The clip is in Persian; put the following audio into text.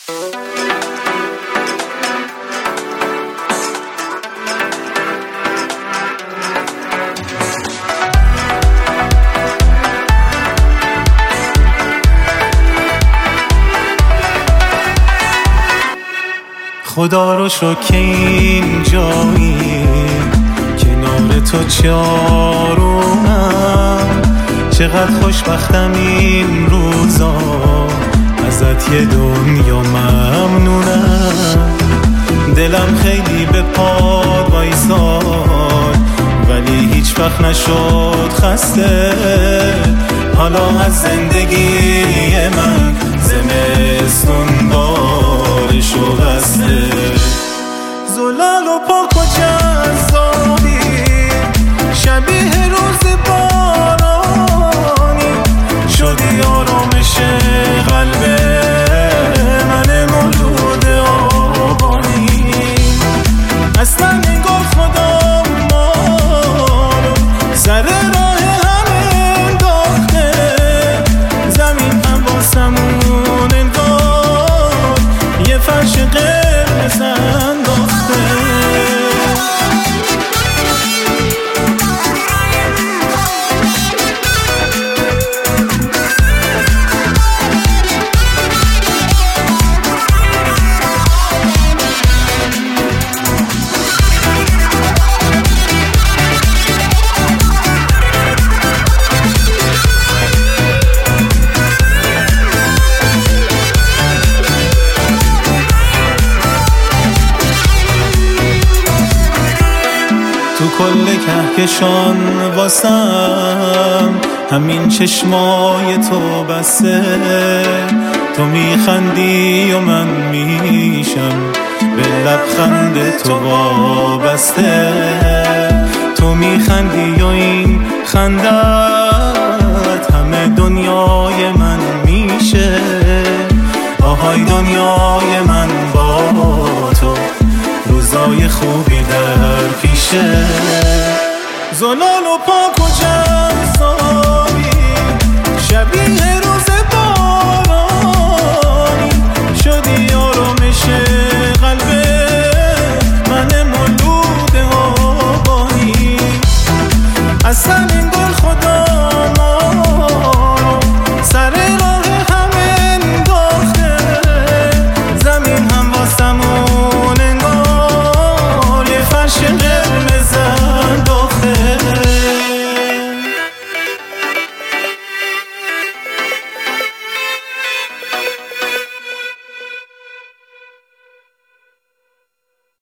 خدا رو شکر که این جایی کنار تو چارونم، چقدر خوشبختم این روزا، ازت یه دنیا ممنونم. دلم خیلی به پاد وایساد ولی هیچ وقت نشد خسته، حالا از زندگی من زمستون بارشو بسته. زلال و پاک و جذابی شبیه روز بارانی، شدی آرامش قلب من مولود آبانی. اصلا انگار خدا ما رو سر راه هم انداخته، زمین هم واسمون انگار یه فرش قرمز انداخته. تو کل کهکشان واسم همین چشمای تو بسه، تو میخندی و من میشم به لبخند تو وابسته. تو میخندی و این خندت همه دنیای من میشه، آهای دنیای من با تو روزای خوبی در پیشه. زلال و پاک و